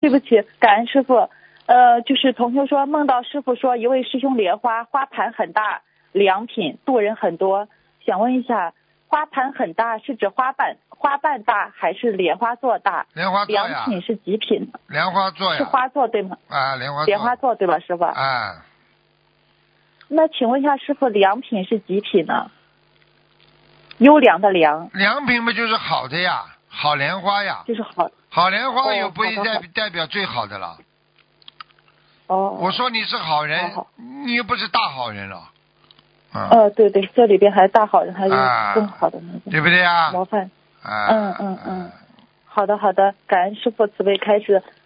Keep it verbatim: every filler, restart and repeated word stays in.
对不起，感恩师傅。呃，就是同学说梦到师傅说一位师兄莲花花盘很大，良品渡人很多，想问一下，花盘很大是指花瓣花瓣大还是莲花座大？ 莲花座呀。 良品是极品。 莲花座呀。 是花座对吗？ 啊，莲花座。 莲花座对吧，师傅？ 啊。 那请问一下师傅，良品是极品呢？优良的良。 良品不就是好的呀？好莲花呀。 就是好。 好莲花又哦、 不一定代好代表最好的了。 哦。 我说你是好人， 好好你又不是大好人了。嗯、 呃，对对，这里边还大好人，还有更好的那个、 啊，对不对啊？ 模范。 啊。 嗯嗯嗯。好的好的，感恩师傅慈悲开示。